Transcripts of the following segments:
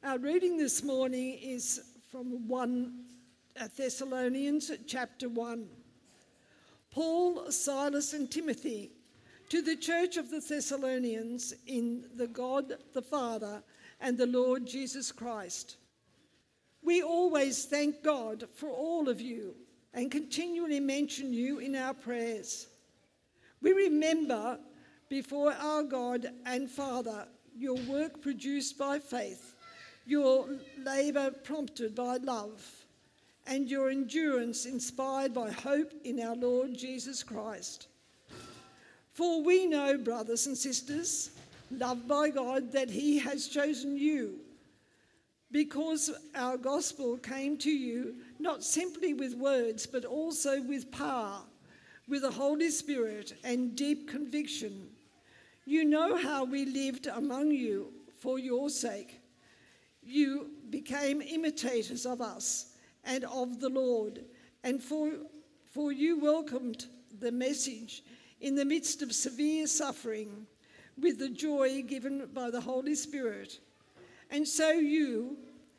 Our reading this morning is from 1 Thessalonians chapter 1. Paul, Silas and Timothy, to the church of the Thessalonians in the God the Father and the Lord Jesus Christ. We always thank God for all of you and continually mention you in our prayers. We remember before our God and Father your work produced by faith, your labour prompted by love, and your endurance inspired by hope in our Lord Jesus Christ. For we know, brothers and sisters, loved by God, that he has chosen you, because our gospel came to you not simply with words, but also with power, with the Holy Spirit and deep conviction. You know how we lived among you for your sake. You became imitators of us and of the Lord, and for you welcomed the message in the midst of severe suffering with the joy given by the Holy Spirit. And so you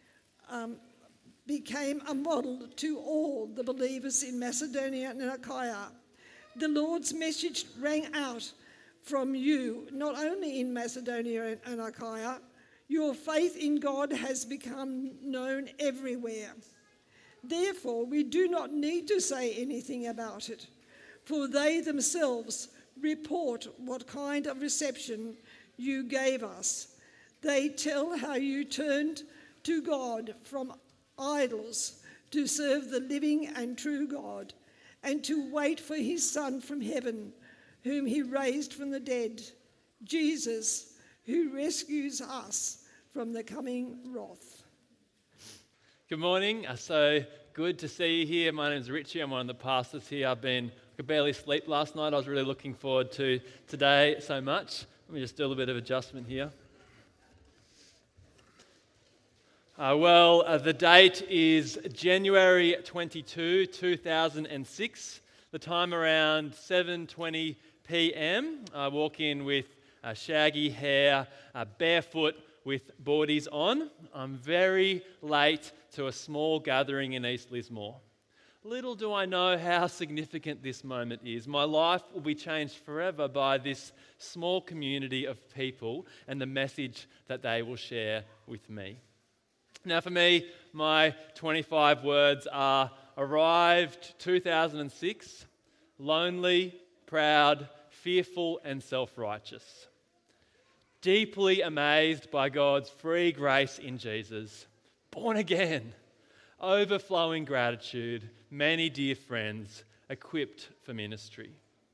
became a model to all the believers in Macedonia and Achaia. The Lord's message rang out from you, not only in Macedonia and Achaia. Your faith in God has become known everywhere. Therefore, we do not need to say anything about it, for they themselves report what kind of reception you gave us. They tell how you turned to God from idols to serve the living and true God, and to wait for his Son from heaven, whom he raised from the dead, Jesus, who rescues us from the coming wrath. Good morning. So good to see you here. My name's Richie. I'm one of the pastors here. I could barely sleep last night. I was really looking forward to today so much. Let me just do a little bit of adjustment here. The date is January 22, 2006. The time around 7:20 p.m. I walk in with shaggy hair, barefoot with boardies on. I'm very late to a small gathering in East Lismore. Little do I know how significant this moment is. My life will be changed forever by this small community of people and the message that they will share with me. Now for me, my 25 words are: arrived 2006, lonely, proud, fearful and self-righteous. Deeply amazed by God's free grace in Jesus, born again, overflowing gratitude, many dear friends, equipped for ministry.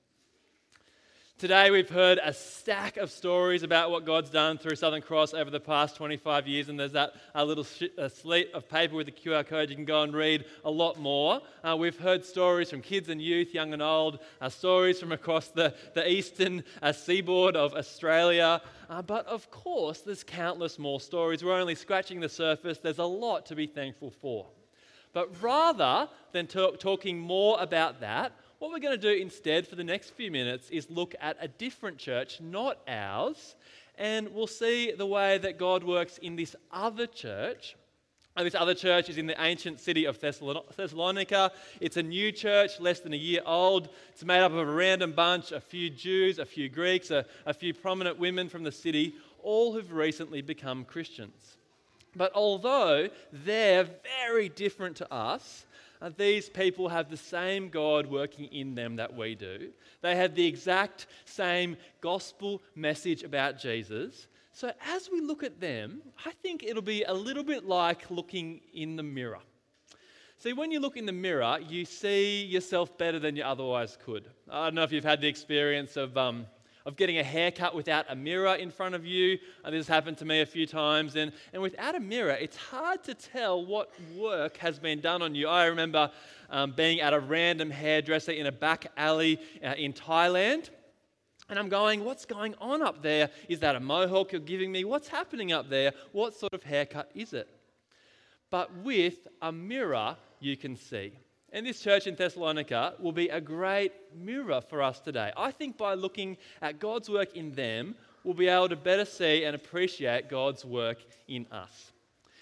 Today we've heard a stack of stories about what God's done through Southern Cross over the past 25 years, and there's that little slate of paper with the QR code. You can go and read a lot more. We've heard stories from kids and youth, young and old, stories from across the eastern seaboard of Australia. But of course, there's countless more stories. We're only scratching the surface. There's a lot to be thankful for. But rather than talking more about that, what we're going to do instead for the next few minutes is look at a different church, not ours, and we'll see the way that God works in this other church. And this other church is in the ancient city of Thessalonica. It's a new church, less than a year old. It's made up of a random bunch, a few Jews, a few Greeks, a few prominent women from the city, all who've recently become Christians. But although they're very different to us, these people have the same God working in them that we do. They have the exact same gospel message about Jesus. So as we look at them, I think it'll be a little bit like looking in the mirror. See, when you look in the mirror, you see yourself better than you otherwise could. I don't know if you've had the experience of getting a haircut without a mirror in front of you. This has happened to me a few times. And without a mirror, it's hard to tell what work has been done on you. I remember being at a random hairdresser in a back alley in Thailand. And I'm going, what's going on up there? Is that a mohawk you're giving me? What's happening up there? What sort of haircut is it? But with a mirror, you can see. And this church in Thessalonica will be a great mirror for us today. I think by looking at God's work in them, we'll be able to better see and appreciate God's work in us.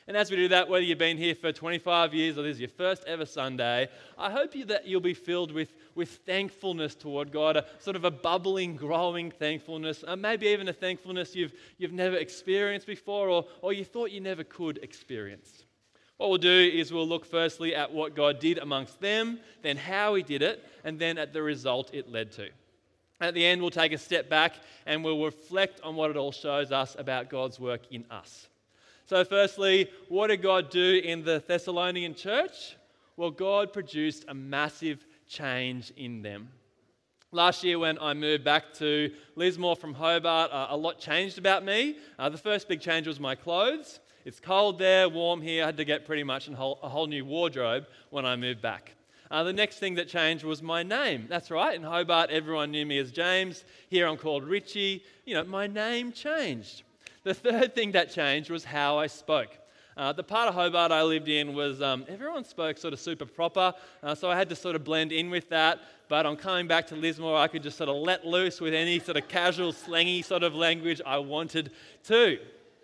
And as we do that, whether you've been here for 25 years or this is your first ever Sunday, I hope that you'll be filled with thankfulness toward God, a sort of a bubbling, growing thankfulness, maybe even a thankfulness you've never experienced before or you thought you never could experience. What we'll do is we'll look firstly at what God did amongst them, then how he did it, and then at the result it led to. At the end, we'll take a step back and we'll reflect on what it all shows us about God's work in us. So firstly, what did God do in the Thessalonian church? Well, God produced a massive change in them. Last year when I moved back to Lismore from Hobart, a lot changed about me. The first big change was my clothes. It's cold there, warm here. I had to get pretty much a whole new wardrobe when I moved back. The next thing that changed was my name. That's right, in Hobart everyone knew me as James. Here I'm called Richie. My name changed. The third thing that changed was how I spoke. The part of Hobart I lived in was everyone spoke sort of super proper, so I had to sort of blend in with that. But on coming back to Lismore, I could just sort of let loose with any sort of casual, slangy sort of language I wanted to.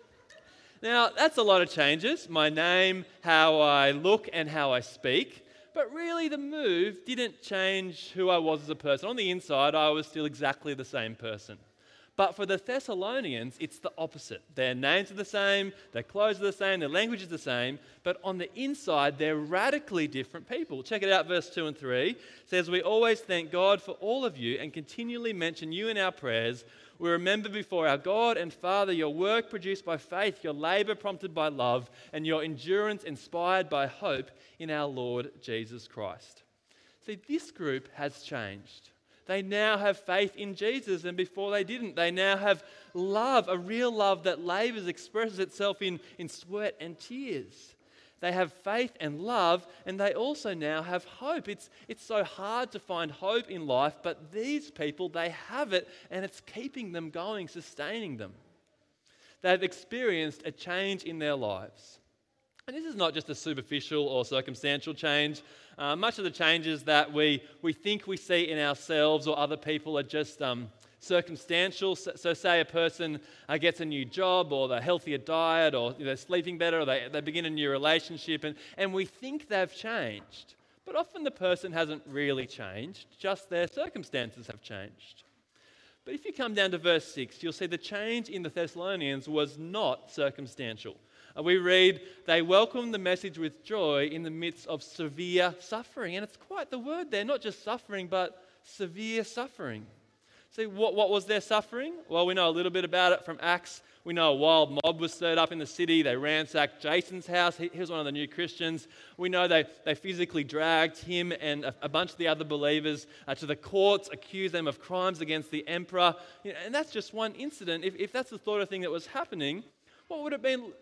Now, that's a lot of changes, my name, how I look and how I speak. But really the move didn't change who I was as a person. On the inside, I was still exactly the same person. But for the Thessalonians, it's the opposite. Their names are the same, their clothes are the same, their language is the same, but on the inside, they're radically different people. Check it out, verse 2 and 3. It says, "We always thank God for all of you and continually mention you in our prayers. We remember before our God and Father your work produced by faith, your labor prompted by love, and your endurance inspired by hope in our Lord Jesus Christ." See, this group has changed. They now have faith in Jesus, and before they didn't. They now have love, a real love that labors, expresses itself in sweat and tears. They have faith and love, and they also now have hope. It's so hard to find hope in life, but these people, they have it, and it's keeping them going, sustaining them. They've experienced a change in their lives. And this is not just a superficial or circumstantial change. Much of the changes that we think we see in ourselves or other people are just circumstantial. So say a person gets a new job or a healthier diet or they're sleeping better or they begin a new relationship and we think they've changed. But often the person hasn't really changed, just their circumstances have changed. But if you come down to verse 6, you'll see the change in the Thessalonians was not circumstantial. We read, they welcomed the message with joy in the midst of severe suffering. And it's quite the word there, not just suffering, but severe suffering. See, what was their suffering? Well, we know a little bit about it from Acts. We know a wild mob was stirred up in the city. They ransacked Jason's house. He was one of the new Christians. We know they physically dragged him and a bunch of the other believers to the courts, accused them of crimes against the emperor. And that's just one incident. If that's the sort of thing that was happening, what would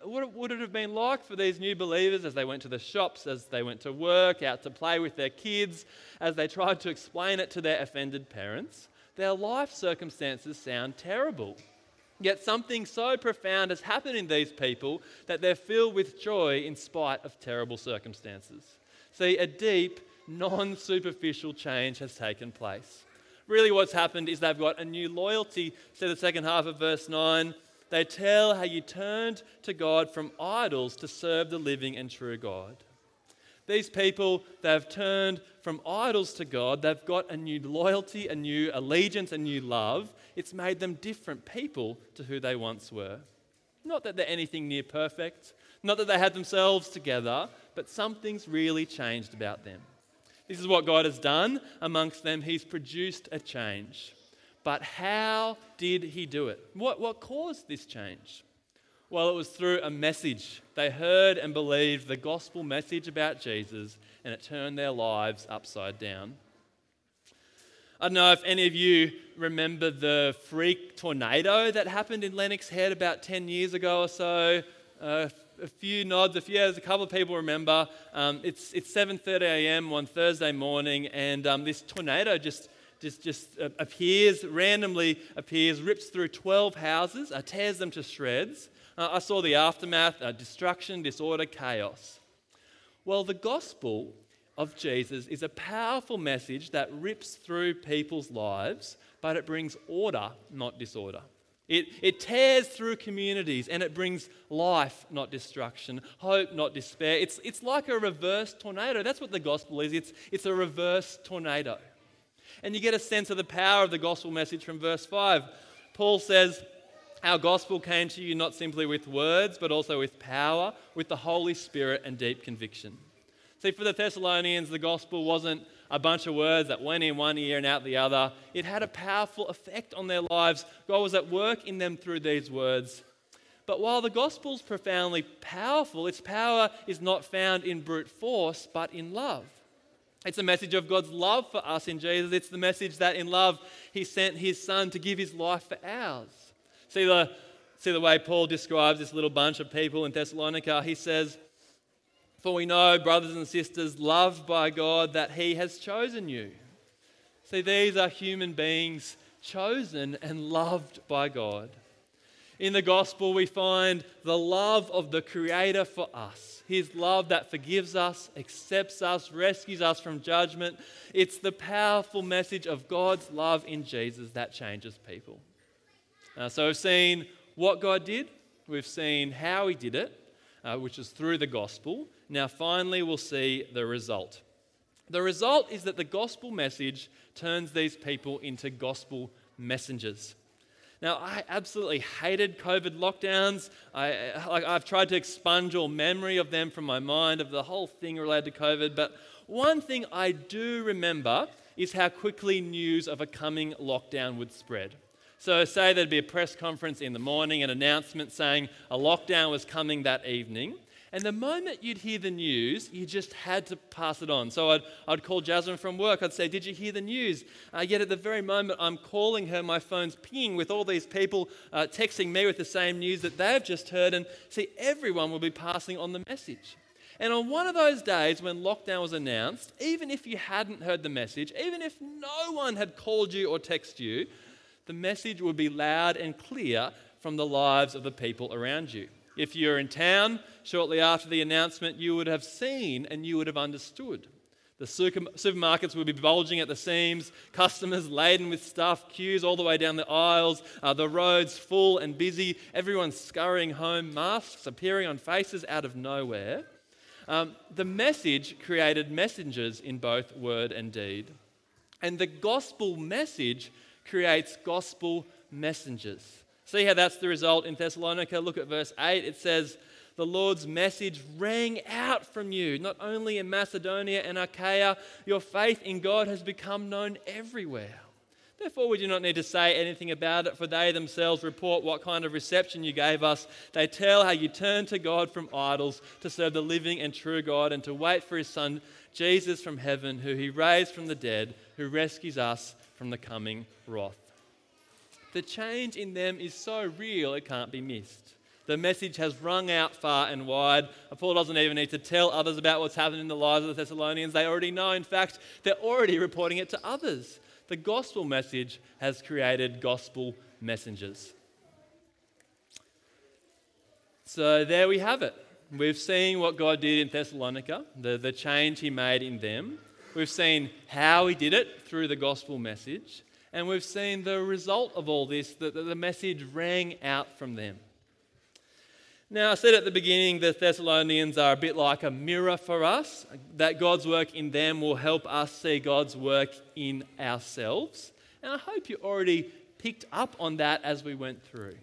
it have been like for these new believers as they went to the shops, as they went to work, out to play with their kids, as they tried to explain it to their offended parents? Their life circumstances sound terrible. Yet something so profound has happened in these people that they're filled with joy in spite of terrible circumstances. See, a deep, non-superficial change has taken place. Really what's happened is they've got a new loyalty. See the second half of verse 9. They tell how you turned to God from idols to serve the living and true God. These people, they've turned from idols to God. They've got a new loyalty, a new allegiance, a new love. It's made them different people to who they once were. Not that they're anything near perfect, not that they had themselves together, but something's really changed about them. This is what God has done amongst them. He's produced a change. But how did he do it? What caused this change? Well, it was through a message. They heard and believed the gospel message about Jesus, and it turned their lives upside down. I don't know if any of you remember the freak tornado that happened in Lennox Head about 10 years ago or so. A few nods, there's a couple of people remember. It's 7:30 a.m. on Thursday morning, and this tornado just randomly appears, rips through 12 houses, tears them to shreds. I saw the aftermath, destruction, disorder, chaos. Well, the gospel of Jesus is a powerful message that rips through people's lives, but it brings order, not disorder. It tears through communities and it brings life, not destruction, hope, not despair. It's like a reverse tornado. That's what the gospel is. It's a reverse tornado. And you get a sense of the power of the gospel message from verse 5. Paul says, our gospel came to you not simply with words, but also with power, with the Holy Spirit and deep conviction. See, for the Thessalonians, the gospel wasn't a bunch of words that went in one ear and out the other. It had a powerful effect on their lives. God was at work in them through these words. But while the gospel's profoundly powerful, its power is not found in brute force, but in love. It's a message of God's love for us in Jesus. It's the message that in love he sent his son to give his life for ours. See the way Paul describes this little bunch of people in Thessalonica. He says, for we know, brothers and sisters, loved by God, that he has chosen you. See, these are human beings chosen and loved by God. In the gospel, we find the love of the Creator for us. His love that forgives us, accepts us, rescues us from judgment. It's the powerful message of God's love in Jesus that changes people. So we've seen what God did. We've seen how he did it, which is through the gospel. Now finally we'll see the result. The result is that the gospel message turns these people into gospel messengers. Now, I absolutely hated COVID lockdowns. I've tried to expunge all memory of them from my mind, of the whole thing related to COVID. But one thing I do remember is how quickly news of a coming lockdown would spread. So say there'd be a press conference in the morning, an announcement saying a lockdown was coming that evening. And the moment you'd hear the news, you just had to pass it on. So I'd call Jasmine from work. I'd say, did you hear the news? Yet at the very moment I'm calling her, my phone's pinging with all these people texting me with the same news that they've just heard. And see, everyone will be passing on the message. And on one of those days when lockdown was announced, even if you hadn't heard the message, even if no one had called you or texted you, the message would be loud and clear from the lives of the people around you. If you're in town, shortly after the announcement, you would have seen and you would have understood. The supermarkets would be bulging at the seams, customers laden with stuff, queues all the way down the aisles, the roads full and busy, everyone scurrying home, masks appearing on faces out of nowhere. The message created messengers in both word and deed. And the gospel message creates gospel messengers. See how that's the result in Thessalonica? Look at verse 8. It says, the Lord's message rang out from you, not only in Macedonia and Achaia. Your faith in God has become known everywhere. Therefore, we do not need to say anything about it, for they themselves report what kind of reception you gave us. They tell how you turned to God from idols to serve the living and true God and to wait for his Son, Jesus from heaven, who he raised from the dead, who rescues us from the coming wrath. The change in them is so real it can't be missed. The message has rung out far and wide. Paul doesn't even need to tell others about what's happening in the lives of the Thessalonians. They already know. In fact, they're already reporting it to others. The gospel message has created gospel messengers. So there we have it. We've seen what God did in Thessalonica, the change he made in them. We've seen how he did it through the gospel message. And we've seen the result of all this, that the message rang out from them. Now, I said at the beginning the Thessalonians are a bit like a mirror for us, that God's work in them will help us see God's work in ourselves. And I hope you already picked up on that as we went through.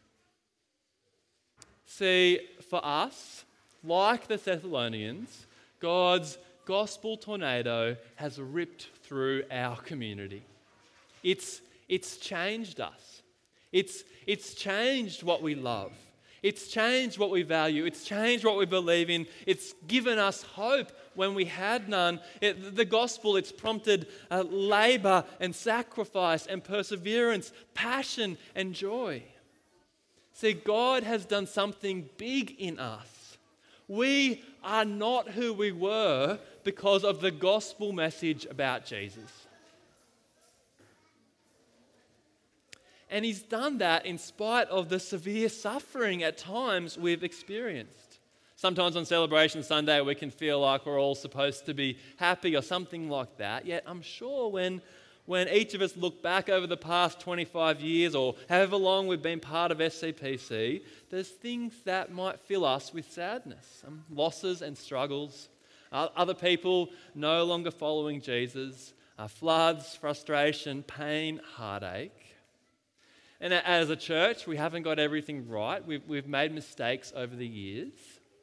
See, for us, like the Thessalonians, God's gospel tornado has ripped through our community. It's changed us. It's changed what we love. It's changed what we value. It's changed what we believe in. It's given us hope when we had none. The gospel, it's prompted labor and sacrifice and perseverance, passion and joy. See, God has done something big in us. We are not who we were because of the gospel message about Jesus. And he's done that in spite of the severe suffering at times we've experienced. Sometimes on Celebration Sunday we can feel like we're all supposed to be happy or something like that. Yet I'm sure when when each of us look back over the past 25 years or however long we've been part of SCPC, there's things that might fill us with sadness, losses and struggles, other people no longer following Jesus, floods, frustration, pain, heartache. And as a church, we haven't got everything right. We've made mistakes over the years.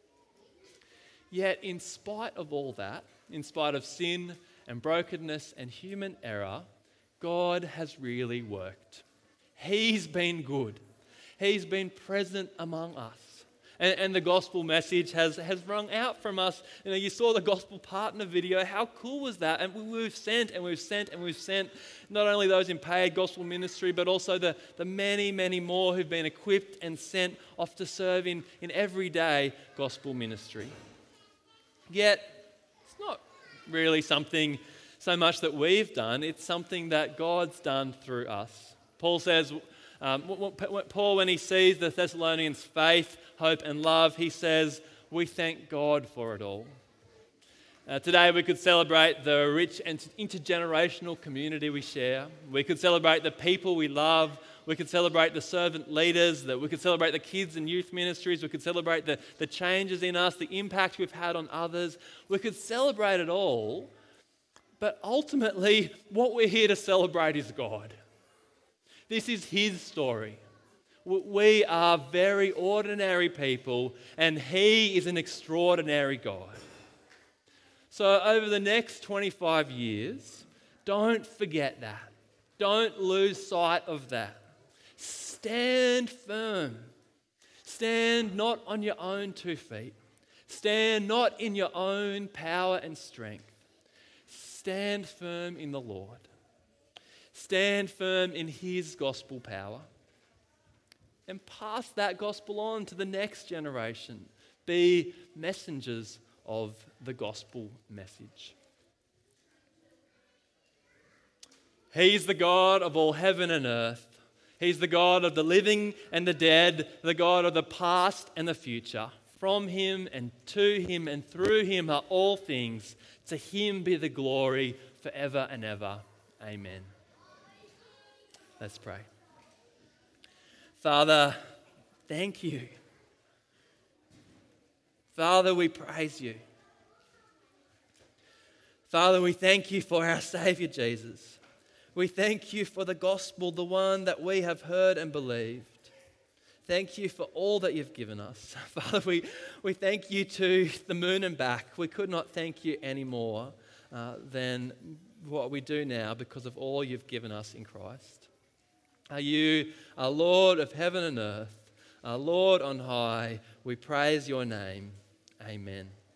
Yet, in spite of all that, in spite of sin and brokenness and human error, God has really worked. He's been good. He's been present among us. And the gospel message has rung out from us. You saw the gospel partner video. How cool was that? And we've sent and we've sent and we've sent not only those in paid gospel ministry, but also the many, many more who've been equipped and sent off to serve in everyday gospel ministry. Yet, it's not really something so much that we've done. It's something that God's done through us. Paul says, when he sees the Thessalonians' faith, hope and love, he says, we thank God for it all. Today we could celebrate the rich and intergenerational community we share. We could celebrate the people we love. We could celebrate the servant leaders. We could celebrate the kids and youth ministries. We could celebrate the changes in us, the impact we've had on others. We could celebrate it all. But ultimately, what we're here to celebrate is God. This is His story. We are very ordinary people, and He is an extraordinary God. So over the next 25 years, don't forget that. Don't lose sight of that. Stand firm. Stand not on your own 2 feet. Stand not in your own power and strength. Stand firm in the Lord. Stand firm in His gospel power. And pass that gospel on to the next generation. Be messengers of the gospel message. He's the God of all heaven and earth. He's the God of the living and the dead, the God of the past and the future. From Him and to Him and through Him are all things. To Him be the glory forever and ever. Amen. Let's pray. Father, thank you. Father, we praise you. Father, we thank you for our Saviour Jesus. We thank you for the gospel, the one that we have heard and believed. Thank you for all that you've given us. Father, we thank you to the moon and back. We could not thank you any more than what we do now because of all you've given us in Christ. You are Lord of heaven and earth, our Lord on high. We praise your name. Amen.